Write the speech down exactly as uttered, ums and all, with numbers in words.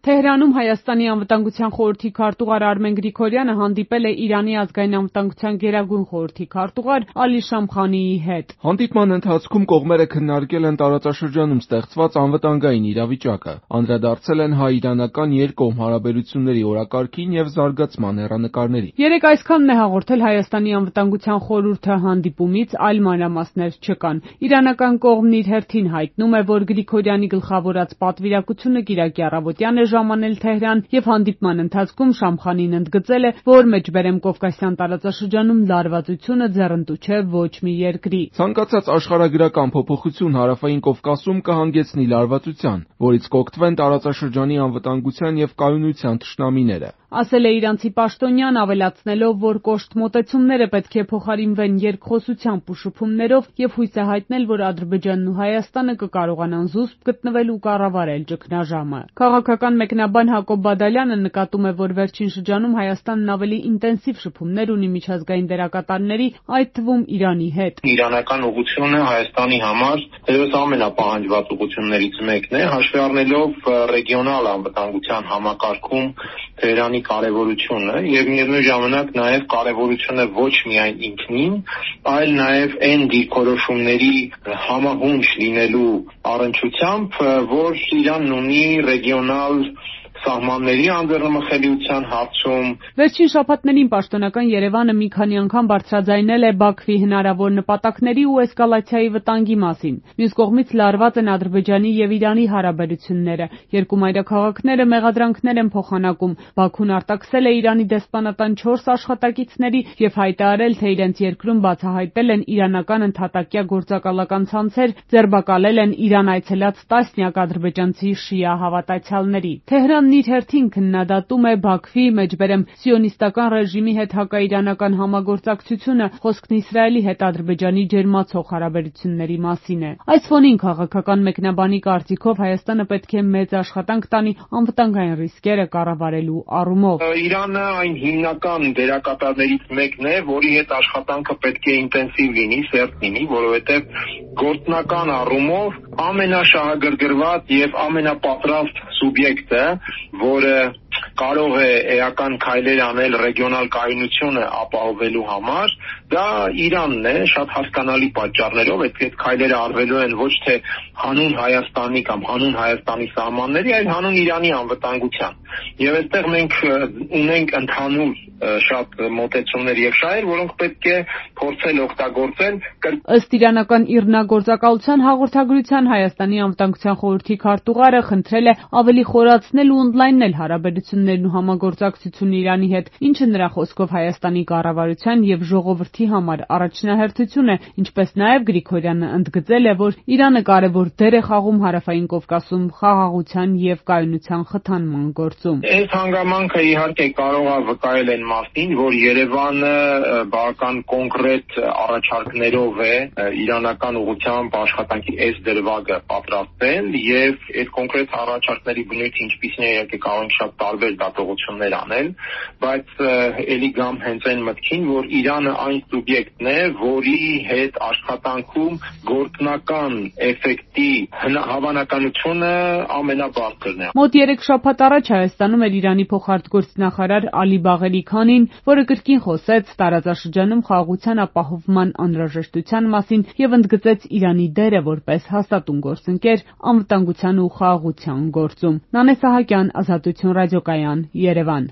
Թեհրանում Հայաստանի անվտանգության խորհրդի քարտուղար Արմեն Գրիգորյանը հանդիպել է Իրանի ազգային անվտանգության գերագույն խորհրդի քարտուղար Ալի Շամխանիի հետ։ Հանդիպման ընթացքում կողմերը քննարկել են տարածաշրջանում ստեղծված անվտանգային իրավիճակը, անդրադարձել են հայ-իրանական երկկողմ հարաբերությունների օրակարգին և զարգացման հեռանկարներին։ Երեկ այսքանն է հաղորդել Հայաստանի անվտանգության խորհուրդը, հանդիպումից այլ մանրամասներ չկան։ Իրանական կողմն իր հերթին հայտնում է, որ Գրիգորյանի գլխավորած պատվիրակությունը կիրակի առավոտյան է ժամանել Թեհրան և հանդիպման ընթացքում Շամխանին ընդգծել է, որ Մեջբերեմ Կովկասյան տարածաշրջանում լարվածությունը ձեռնտու չէ ոչ մի երկրի։ Ցանկացած աշխարհագրական փոփոխություն Հարավային Կովկասում կհանգեցնի լարվածության, որից կօգտվեն տարածաշրջանի անվտանգության և կայունության թշնամիները, ասել է իրանցի պաշտոնյան, ավելացնելով, որ կոշտ մոտեցումները պետք է փոխարինվեն երկխոսությամբ ու շփումներով և հույս է հայտնել, որ Ադրբեջանն ու Հայաստանը կկարողանան զուսպ գտնվել ու կառավարել ճգնաժամը։ Քաղաքական մեկնաբան Հակոբ Բադալյանը նկատում է, որ վերջին շրջանում Հայաստանն ավելի ինտենսիվ շփումներ ունի միջազգային դերակատարների, այդ թվում Իրանի հետ։ Իրանական ուղղությունը Հայաստանի համար դերևս ամենապահանջված ուղղություններից մեկն է, հաշվի առնելով ռեգիոնալ անվտանգության համակարգում Թեհրանի կարևորությունը եւ միևնույն ժամանակ նաեւ կարևորությունը ոչ միայն ինքնին, այլ նաեւ այն դիրքորոշումների համահունչ լինելու առնչությամբ, որ Իրանն ունի ռեգիոնալ սահմանների անդրմխելիության հարցում։ Վերջին շաբաթներին պաշտոնական Երևանը մի քանի անգամ բարձրաձայնել է Բաքվի հնարավոր նպատակների ու էսկալացիայի վտանգի մասին։ Մյուս կողմից լարված են Ադրբեջանի և Իրանի հարաբերությունները։ Երկու մայրաքաղաքները մեղադրանքներ են փոխանակում։ Բաքուն արտաքսել է Իրանի դեսպանատան չորս աշխատակիցների և հայտարարել, թե իրենց երկրում բացահայտել են իրանական ընդհատակյա գործակալական ցանցեր, ձերբակալել են Իրան այցելած տասնյակ ադրբեջանցի շիա հավատացյալների։ Թեհրանն իր հերթին քննադատում է Բաքվի մեջբերեմ սիոնիստական ռեժիմի հետ հակաիրանական համագործակցությունը, խոսքն Իսրայելի հետ Ադրբեջանի ջերմացող հարաբերությունների մասին է։ Այս ֆոնին քաղաքական մեկնաբանի կարծիքով Հայաստանը պետք է մեծ աշխատանք տանի անվտանգային ռիսկերը կառավարելու առումով։ Իրանը այն հիմնական դերակատարներից մեկն է, որի հետ աշխատանքը պետք է ինտենսիվ լինի, սերտ լինի, որովհետև գործնական առումով ամենաշահագրգռված եւ ամենապատրաստ սուբյեկտը, որը կարող է էական քայլեր անել ռեգիոնալ կայունությունը ապահովելու համար, դա Իրանն է, շատ հասկանալի պատճառներով, այդ քայլերը արվելու են ոչ թե հանուն Հայաստանի կամ հանուն Հայաստանի սահմանների, այլ հանուն Իրանի անվտանգության։ Եվ այստեղ մենք ունենք ընդհանուր շատ մոտեցումներ եւ շահեր, որոնք պետք է փորձել օգտագործել։ Ըստ իրանական ԻՌՆԱ գործակալության հաղորդագրության Հայաստանի անվտանգության խորհրդի քարտուղարը խնդրել է ավելի խորացնել ու ընդլայնել հարաբերություններն ու համագործակցությունը Իրանի հետ, ինչը նրա խոսքով Հայաստանի կառավարության եւ ժողովրդի համար առաջնահերթություն է, ինչպես նաեւ Գրիգորյանը ընդգծել է, որ Իրանը կարևոր դեր է խաղում Հարավային Կովկասում խաղաղության եւ կայունության խթանման գործում։ Այս հանգամանքը իհարկե կարող է վկայել այն մասին, որ Երևանը բավական կոնկրետ առաջարկներով է իրանական ուղղությամբ աշխատանքի այս դրվագը պատրաստել եւ այդ կոնկրետ առաջարկների բնույթը ինչպիսին է, իհարկե կարող ենք շատ տարբեր դատողություններ անել, բայց ելի գամ հենց այն մտքին, որ Իրանը այն սուբյեկտն է, որի հետ աշխատանքում գործնական էֆեկտի հավանականությունը ամենաբարձրն է։ Մոտ երեք շաբաթ առաջ Հայաստանում էր Իրանի փոխարտգործնախարար Ալի Բաղերի Քանին, որը կրկին խոսեց տարածաշրջանում խաղաղության ապահովման անհրաժեշտության մասին և ընդգծեց Իրանի դերը որպես հաստատուն գործընկեր անվտանգության ու խաղաղության գործում։ Նանե Սահակյան, Ազատություն ռադիոկայան, Երևան։